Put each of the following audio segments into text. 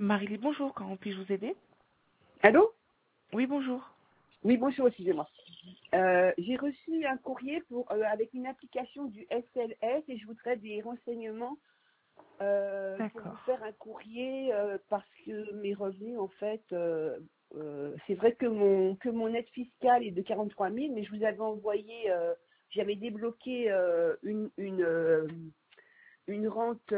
Marie, bonjour, comment puis-je vous aider? Allô? Oui, bonjour. Oui, bonjour, excusez-moi. J'ai reçu un courrier avec une application du SLS et je voudrais des renseignements pour vous D'accord. faire un courrier parce que mes revenus, en fait, c'est vrai que mon aide fiscale est de 43 000, mais je vous avais envoyé, j'avais débloqué une rente.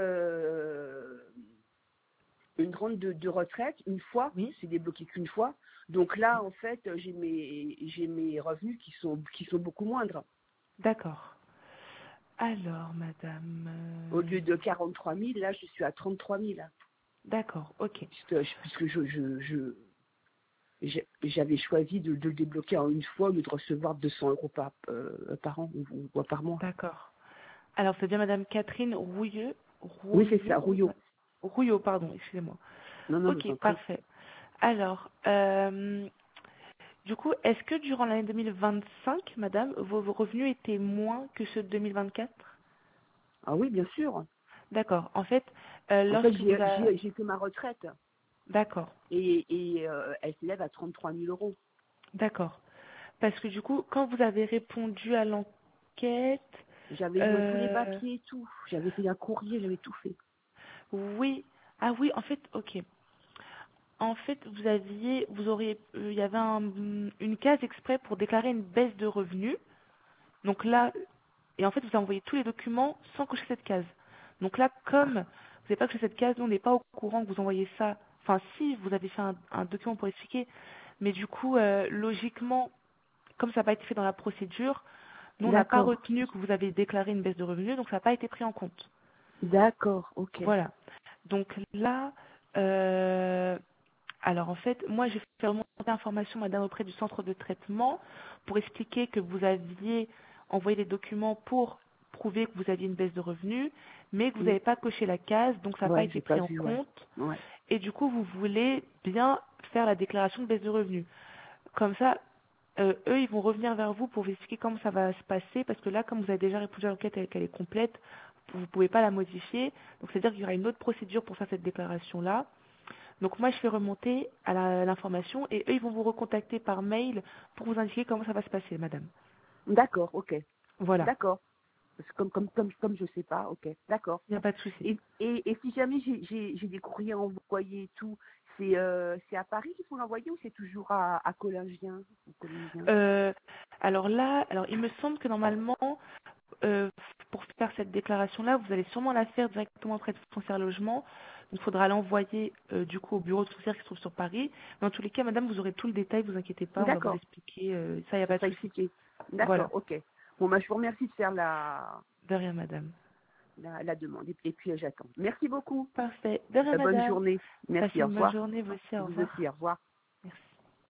Une rente de retraite une fois, Oui, c'est débloqué qu'une fois. Donc là, en fait, j'ai mes revenus qui sont beaucoup moindres. d'accord. Alors, madame... Au lieu de 43 000, là, je suis à 33 000. D'accord, ok. Puisque j'avais choisi de le débloquer en une fois au lieu de recevoir 200 euros par an ou par mois. D'accord. Alors, c'est bien madame Catherine Oui, c'est ça, Rouillot, Rouillot. Rouillot, pardon, excusez-moi. Non, non, je vous Ok, en prie. parfait. Alors, du coup, est-ce que durant l'année 2025, madame, vos revenus étaient moins que ceux de 2024? Ah oui, bien sûr. D'accord. En fait, En fait, lorsque vous avez... j'ai que ma retraite D'accord, et elle s'élève à 33 000 euros. d'accord. Parce que du coup, quand vous avez répondu à l'enquête, J'avais tous les euh, papiers et tout. J'avais fait un courrier, j'avais tout fait. oui, ah oui, en fait, ok. En fait, il y avait une case exprès pour déclarer une baisse de revenus. Donc là, et en fait, vous avez envoyé tous les documents sans cocher cette case. Donc là, comme vous n'avez pas coché cette case, nous, on n'est pas au courant que vous envoyez ça. Enfin, si, vous avez fait un document pour expliquer, mais du coup, logiquement, comme ça n'a pas été fait dans la procédure, nous, on n'a pas D'accord, retenu que vous avez déclaré une baisse de revenus, donc ça n'a pas été pris en compte. d'accord, ok. Voilà. Donc là, euh, alors en fait, moi j'ai fait remonter l'information, madame, auprès du centre de traitement pour expliquer que vous aviez envoyé des documents pour prouver que vous aviez une baisse de revenus, mais que vous Mm. n'avez pas coché la case, donc ça n'a pas Ouais, été j'ai pas pris en vu, ouais. compte. Ouais, Et du coup, vous voulez bien faire la déclaration de baisse de revenus. Comme ça, eux, ils vont revenir vers vous pour vous expliquer comment ça va se passer, parce que là, comme vous avez déjà répondu à l'enquête et qu'elle est complète, vous ne pouvez pas la modifier. Donc, c'est-à-dire qu'il y aura une autre procédure pour faire cette déclaration-là. Donc, moi, je fais remonter à l'information et eux, ils vont vous recontacter par mail pour vous indiquer comment ça va se passer, madame. d'accord, ok. Voilà, D'accord. Parce que comme je sais pas, ok. D'accord. il n'y a pas de souci. Et si jamais j'ai des courriers envoyés et tout, c'est à Paris qu'il faut l'envoyer ou c'est toujours à Collingien ou Collingien? Euh, alors, il me semble que normalement, euh, pour faire cette déclaration-là, vous allez sûrement la faire directement auprès de Foncière Logement. Il faudra l'envoyer du coup au bureau de Foncière qui se trouve sur Paris. Mais en tous les cas, madame, vous aurez tout le détail, vous inquiétez pas, on va vous D'accord. expliquer. Ça, il n'y a Ça pas de sera souci. expliqué. D'accord, Voilà, ok. Bon, bah, je vous remercie de faire de rien, madame. la demande. Et puis, j'attends. Merci beaucoup. Parfait, de rien, Bonne madame. journée. Merci, Passez au une bonne revoir. journée, vous aussi, au Vous revoir. aussi, au revoir.